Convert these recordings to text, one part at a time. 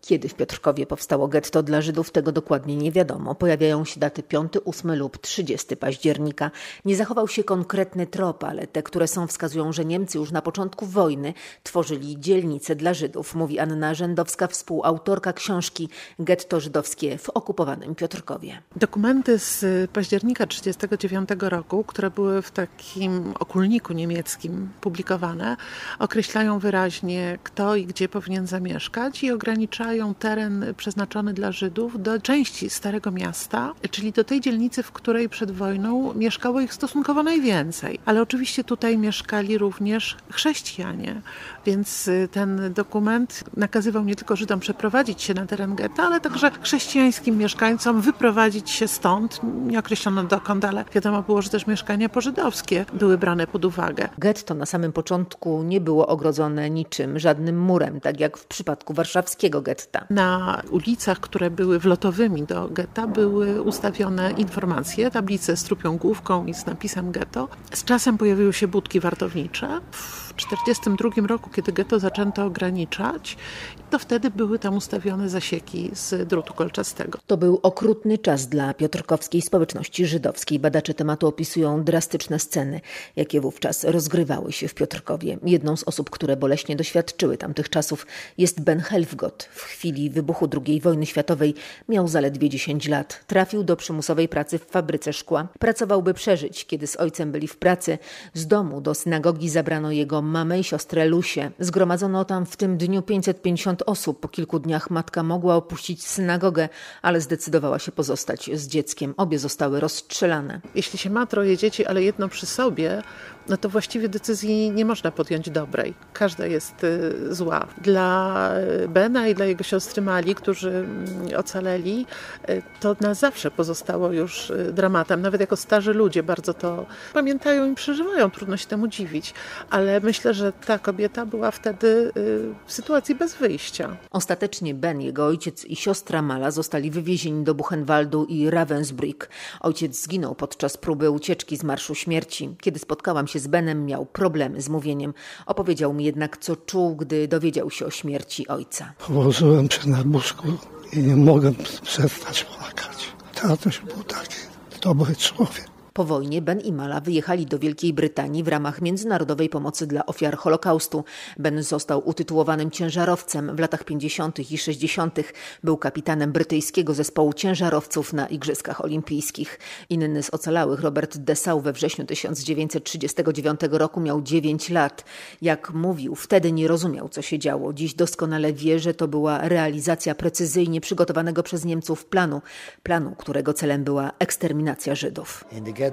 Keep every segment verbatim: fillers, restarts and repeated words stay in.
Kiedy w Piotrkowie powstało getto dla Żydów, tego dokładnie nie wiadomo. Pojawiają się daty piątego, ósmego lub trzydziestego października. Nie zachował się konkretny trop, ale te, które są, wskazują, że Niemcy już na początku wojny tworzyli dzielnice dla Żydów, mówi Anna Rzędowska, współautorka książki Getto żydowskie w okupowanym Piotrkowie. Dokumenty z października tysiąc dziewięćset trzydziestego dziewiątego roku, które były w takim okulniku niemieckim publikowane, określają wyraźnie, kto i gdzie powinien zamieszkać i ograniczają teren przeznaczony dla Żydów do części Starego Miasta, czyli do tej dzielnicy, w której przed wojną mieszkało ich stosunkowo najwięcej. Ale oczywiście tutaj mieszkali również chrześcijanie, więc ten dokument nakazywał nie tylko Żydom przeprowadzić się na teren getta, ale także chrześcijańskim mieszkańcom wyprowadzić się stąd. Nie określono dokąd, ale wiadomo było, że też mieszkania pożydowskie były brane pod uwagę. Getto na samym początku nie było ogrodzone niczym, żadnym murem, tak jak w przypadku warszawskiego getta. Na ulicach, które były wlotowymi do getta, były ustawione informacje, tablice z trupią główką i z napisem getto. Z czasem pojawiły się budki wartownicze. W tysiąc dziewięćset czterdziestym drugim roku, kiedy getto zaczęto ograniczać, to wtedy były tam ustawione zasieki z drutu kolczastego. To był okrutny czas dla piotrkowskiej społeczności żydowskiej. Badacze tematu opisują drastyczne sceny, jakie wówczas rozgrywały się w Piotrkowie. Jedną z osób, które boleśnie doświadczyły tamtych czasów, jest Ben Helfgott. W chwili wybuchu drugiej wojny światowej miał zaledwie dziesięć lat. Trafił do przymusowej pracy w fabryce szkła. Pracował, by przeżyć. Kiedy z ojcem byli w pracy, z domu do synagogi zabrano jego mamę i siostrę Lusię. Zgromadzono tam w tym dniu pięćset pięćdziesiąt osób. Po kilku dniach matka mogła opuścić synagogę, ale zdecydowała się pozostać z dzieckiem. Obie zostały rozstrzelane. Jeśli się ma troje dzieci, ale jedno przy sobie, no to właściwie decyzji nie można podjąć dobrej. Każda jest y, zła. Dla Bena i dla jego siostry Mali, którzy y, ocaleli, y, to na zawsze pozostało już y, dramatem. Nawet jako starzy ludzie bardzo to pamiętają i przeżywają. Trudno się temu dziwić. Ale myślę, że ta kobieta była wtedy y, w sytuacji bez wyjścia. Ostatecznie Ben, jego ojciec i siostra Mala zostali wywiezieni do Buchenwaldu i Ravensbrück. Ojciec zginął podczas próby ucieczki z Marszu Śmierci. Kiedy spotkałam się z Benem, miał problemy z mówieniem. Opowiedział mi jednak, co czuł, gdy dowiedział się o śmierci ojca. Położyłem się na łóżku i nie mogłem przestać płakać. Tatuś był taki dobry człowiek. Po wojnie Ben i Mala wyjechali do Wielkiej Brytanii w ramach międzynarodowej pomocy dla ofiar Holokaustu. Ben został utytułowanym ciężarowcem. W latach pięćdziesiątych i sześćdziesiątych był kapitanem brytyjskiego zespołu ciężarowców na Igrzyskach Olimpijskich. Inny z ocalałych, Robert Dessau, we wrześniu tysiąc dziewięćset trzydziestego dziewiątego roku miał dziewięć lat. Jak mówił, wtedy nie rozumiał, co się działo. Dziś doskonale wie, że to była realizacja precyzyjnie przygotowanego przez Niemców planu. Planu, którego celem była eksterminacja Żydów.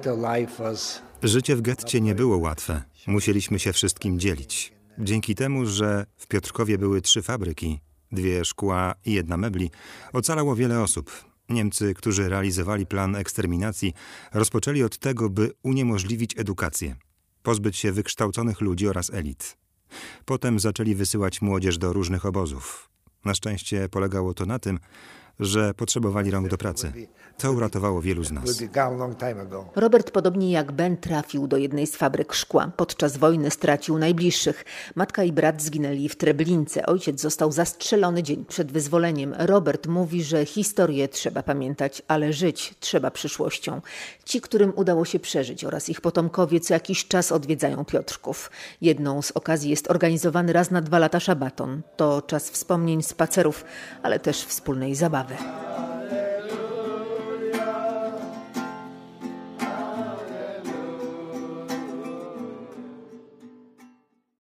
Życie w getcie nie było łatwe. Musieliśmy się wszystkim dzielić. Dzięki temu, że w Piotrkowie były trzy fabryki, dwie szkła i jedna mebli, ocalało wiele osób. Niemcy, którzy realizowali plan eksterminacji, rozpoczęli od tego, by uniemożliwić edukację, pozbyć się wykształconych ludzi oraz elit. Potem zaczęli wysyłać młodzież do różnych obozów. Na szczęście polegało to na tym, że potrzebowali rąk do pracy. To uratowało wielu z nas. Robert, podobnie jak Ben, trafił do jednej z fabryk szkła. Podczas wojny stracił najbliższych. Matka i brat zginęli w Treblince. Ojciec został zastrzelony dzień przed wyzwoleniem. Robert mówi, że historię trzeba pamiętać, ale żyć trzeba przyszłością. Ci, którym udało się przeżyć, oraz ich potomkowie co jakiś czas odwiedzają Piotrków. Jedną z okazji jest organizowany raz na dwa lata szabaton. To czas wspomnień, spacerów, ale też wspólnej zabawy.